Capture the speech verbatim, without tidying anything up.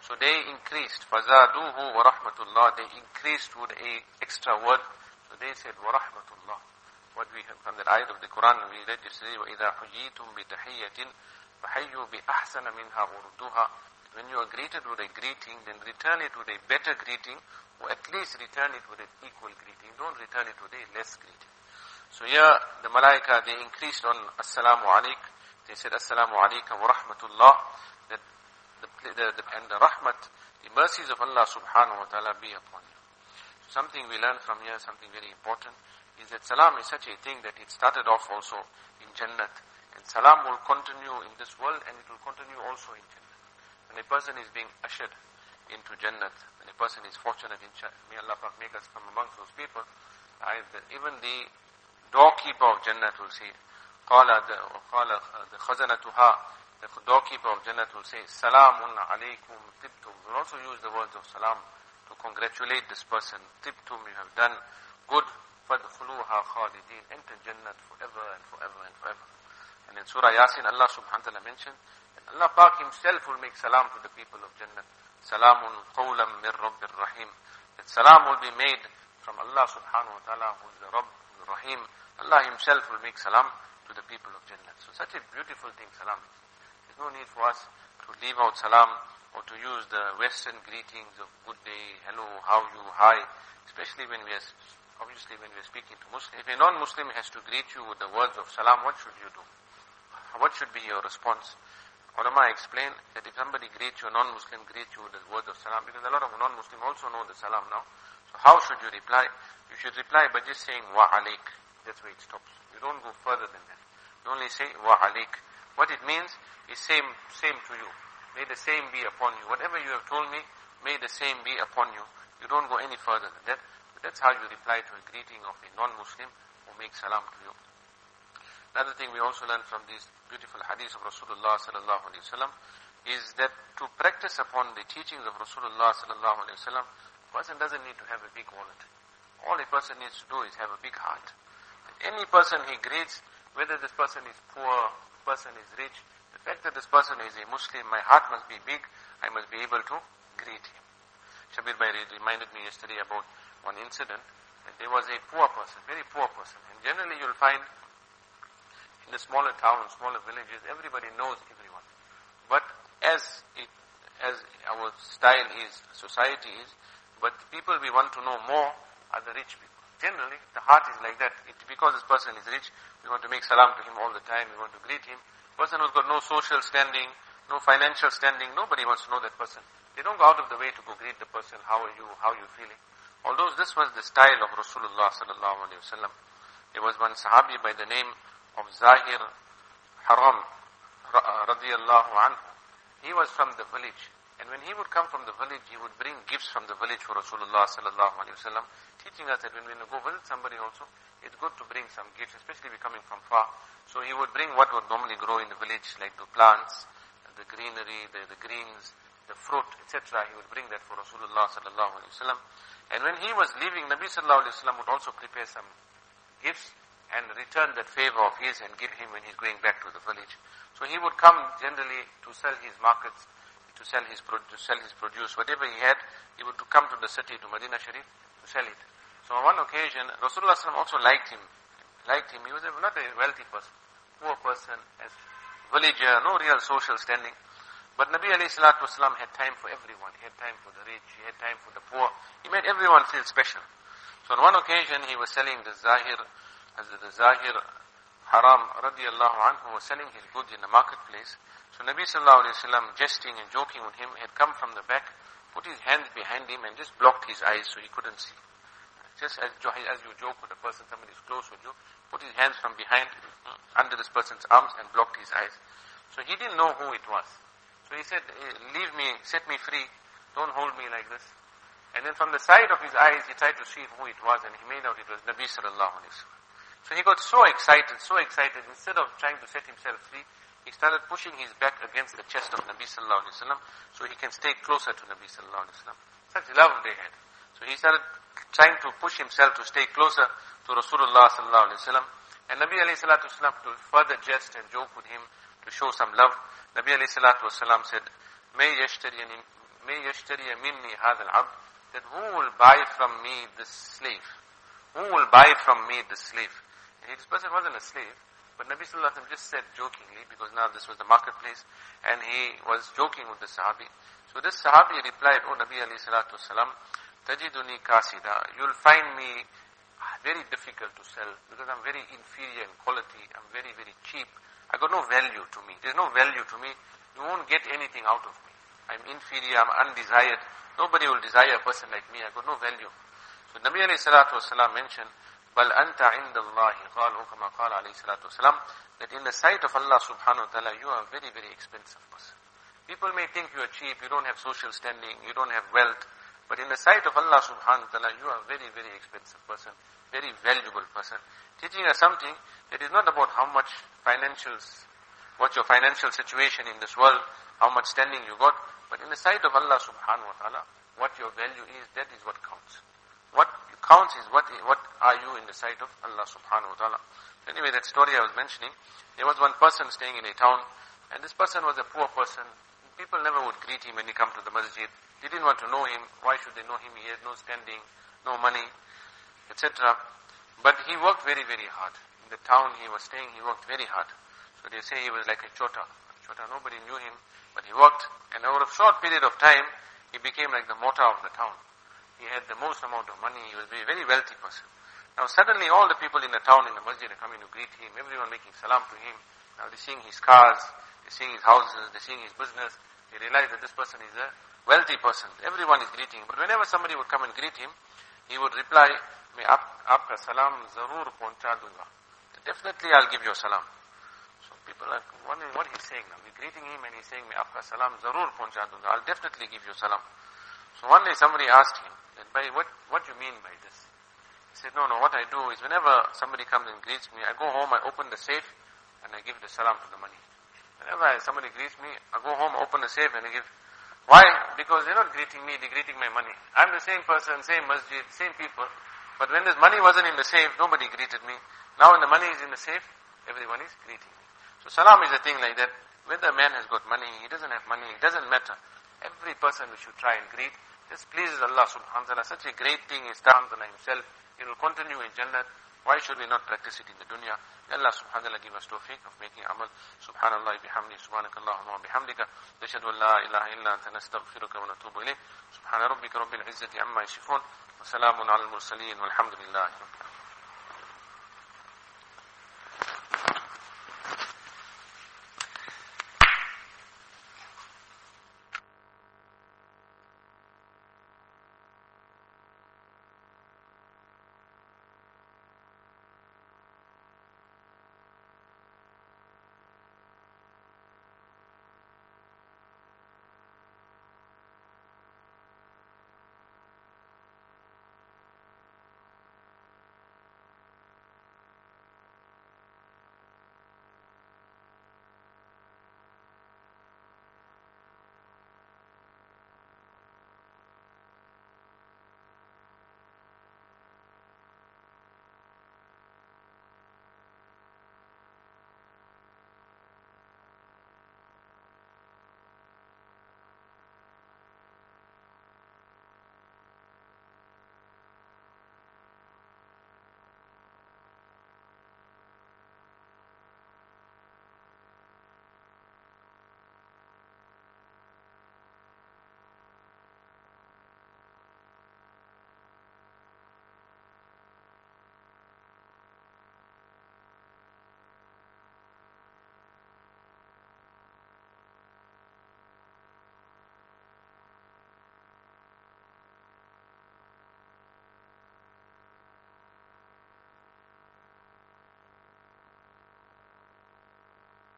So they increased. فَزَادُوهُ وَرَحْمَةُ اللَّهِ. They increased with a extra word. So they said, وَرَحْمَةُ اللَّهِ. What we have from the ayat of the Quran, we read yesterday, وَإِذَا حُيِّيتُمْ بِتَحِيَّةٍ فَحَيُّوا بِأَحْسَنَ مِنْهَا وَرُدُّوهَا. When you are greeted with a greeting, then return it with a better greeting, or at least return it with an equal greeting. Don't return it with a less greeting. So here, the malaika, they increased on Assalamu Alaik. They said, Assalamu Alaika wa Rahmatullah. That the, the, the, and the Rahmat, the mercies of Allah subhanahu wa ta'ala be upon you. So something we learn from here, something very important, is that salam is such a thing that it started off also in Jannat. And salam will continue in this world and it will continue also in Jannat. When a person is being ushered into Jannat, when a person is fortunate, in may Allah make us from amongst those people, I, the, even the doorkeeper of Jannat will say, Qala the, qala the khazanatuha, the doorkeeper of Jannat will say, Salamun alaykum tibtum. We'll also use the words of salam to congratulate this person. Tibtum, you have done good. فَادْخُلُوهَا خَالِدِينَ. Enter Jannat forever and forever and forever. And in Surah Yasin, Allah subhanahu wa ta'ala mentioned, that Allah Pak himself will make salam to the people of Jannat. Salamun qawlam min Rabbir Rahim. That salam will be made from Allah subhanahu wa ta'ala, who is the Rabb, the Rahim. Allah himself will make salam to the people of Jannat. So such a beautiful thing salam is. There's no need for us to leave out salam or to use the Western greetings of good day, hello, how you, hi. Especially when we are Obviously, when we are speaking to Muslims, if a non-Muslim has to greet you with the words of salam, what should you do? What should be your response? Ulama explain that if somebody greets you, a non-Muslim greets you with the words of salam, because a lot of non-Muslim also know the salam now. So how should you reply? You should reply by just saying wa alaik. That's where it stops. You don't go further than that. You only say wa alaik. What it means is same, same to you. May the same be upon you. Whatever you have told me, may the same be upon you. You don't go any further than that. That's how you reply to a greeting of a non-Muslim who makes salam to you. Another thing we also learn from these beautiful hadiths of Rasulullah sallallahu alaihi wasallam is that to practice upon the teachings of Rasulullah sallallahu alaihi wasallam, a person doesn't need to have a big wallet. All a person needs to do is have a big heart. And any person he greets, whether this person is poor, person is rich, the fact that this person is a Muslim, my heart must be big, I must be able to greet him. Shabir Bhai reminded me yesterday about one incident, that there was a poor person, very poor person. And generally you'll find in the smaller towns, smaller villages, everybody knows everyone. But as it, as our style is, society is, but the people we want to know more are the rich people. Generally, the heart is like that. It, because this person is rich, we want to make salam to him all the time, we want to greet him. Person who's got no social standing, no financial standing, nobody wants to know that person. They don't go out of the way to go greet the person, how are you, how are you feeling. Although this was the style of Rasulullah sallallahu alaihi wasallam, there was one sahabi by the name of Zahir Haram radiyallahu anhu. He was from the village, and when he would come from the village, he would bring gifts from the village for Rasulullah sallallahu alaihi wasallam, teaching us that when we go visit somebody also, it's good to bring some gifts, especially if we're coming from far. So he would bring what would normally grow in the village, like the plants, the greenery, the, the greens, the fruit, et cetera. He would bring that for Rasulullah sallallahu alaihi wasallam. And when he was leaving, Nabi sallallahu alaihi wasallam would also prepare some gifts and return that favor of his and give him when he's going back to the village. So he would come generally to sell his markets, to sell his to sell his produce, whatever he had, he would to come to the city, to Medina Sharif, to sell it. So on one occasion, Rasulullah sallallahu alaihi wasallam also liked him. Liked him. He was a, not a wealthy person, poor person, as villager, no real social standing. But Nabi alayhi salatu wasalam had time for everyone. He had time for the rich, he had time for the poor. He made everyone feel special. So on one occasion he was selling the Zahir, as the Zahir Haram radiyallahu anhu was selling his goods in the marketplace. So Nabi sallallahu alayhi wasallam, jesting and joking with him, had come from the back, put his hands behind him and just blocked his eyes so he couldn't see. Just as, as you joke with a person, somebody is close with you, put his hands from behind, under this person's arms and blocked his eyes. So he didn't know who it was. So he said, leave me, set me free, don't hold me like this. And then from the side of his eyes, he tried to see who it was, and he made out it was Nabi sallallahu alaihi wasallam. So he got so excited, so excited, instead of trying to set himself free, he started pushing his back against the chest of Nabi sallallahu alaihi wasallam, so he can stay closer to Nabi sallallahu alaihi wasallam. Such love they had. So he started trying to push himself to stay closer to Rasulullah sallallahu alaihi wasallam. And Nabi alayhi salatu wasallam, to further jest and joke with him, to show some love, Nabi alayhi salatu wasallam said, May yashtari may yashtariya minni hadha al-abd, that who will buy from me this slave? Who will buy from me this slave? And this person wasn't a slave, but Nabi sallallahu alaihi wasallam just said jokingly, because now this was the marketplace, and he was joking with the Sahabi. So this Sahabi replied, "Oh Nabi alayhi salatu wasalam, tajiduni kasida, you'll find me very difficult to sell, because I'm very inferior in quality, I'm very, very cheap. I got no value to me. There's no value to me. You won't get anything out of me. I'm inferior, I'm undesired. Nobody will desire a person like me. I got no value." So Nabi alayhi salatu wasalam mentioned, "Bal anta inda Allahi qalu kama qala alayhi salatu wasalam," that in the sight of Allah subhanahu wa ta'ala, you are a very, very expensive person. People may think you are cheap, you don't have social standing, you don't have wealth, but in the sight of Allah subhanahu wa ta'ala, you are a very, very expensive person, very valuable person. Teaching us something that is not about how much financials, what's your financial situation in this world, how much standing you got, but in the sight of Allah subhanahu wa ta'ala, what your value is, that is what counts. What counts is what what are you in the sight of Allah subhanahu wa ta'ala. Anyway, that story I was mentioning, there was one person staying in a town, and this person was a poor person. People never would greet him when he come to the masjid. They didn't want to know him. Why should they know him? He had no standing, no money, et cetera. But he worked very, very hard. In the town he was staying, he worked very hard. So they say he was like a chota. Chota, nobody knew him, but he worked, and over a short period of time, he became like the mota of the town. He had the most amount of money. He was a very wealthy person. Now suddenly all the people in the town, in the masjid, are coming to greet him. Everyone making salam to him. Now they're seeing his cars, they're seeing his houses, they're seeing his business. They realize that this person is a wealthy person. Everyone is greeting him. But whenever somebody would come and greet him, he would reply, "Main aapka salam zarur pahuncha dunga." Definitely I'll give you a salam. So people are wondering what he's saying now. We're greeting him and he's saying, "Main aapka salam zarur pahuncha dunga." I'll definitely give you a salam. So one day somebody asked him, that by what, what do you mean by this? He said, no, no, what I do is whenever somebody comes and greets me, I go home, I open the safe, and I give the salam to the money. Whenever somebody greets me, I go home, open the safe, and I give. Why? Because they're not greeting me, they're greeting my money. I'm the same person, same masjid, same people. But when this money wasn't in the safe, nobody greeted me. Now when the money is in the safe, everyone is greeting me. So salam is a thing like that. Whether a man has got money, he doesn't have money, it doesn't matter. Every person we should try and greet. This pleases Allah subhanahu wa ta'ala. Such a great thing is ta'ala himself. It will continue in Jannah. Why should we not practice it in the dunya? Allah subhanahu wa ta'ala give us tawfiq of making amal. Subhanallah bihamdi, subhanakallahumma wa bihamdika. Nashhadu an la ilaha illa anta nastaghfiruka wa natubu ilayk. Subhana rabbika rabbil izzati amma yasifun. Wa salamun ala al-mursaleen walhamdulillahi rabbil alamin.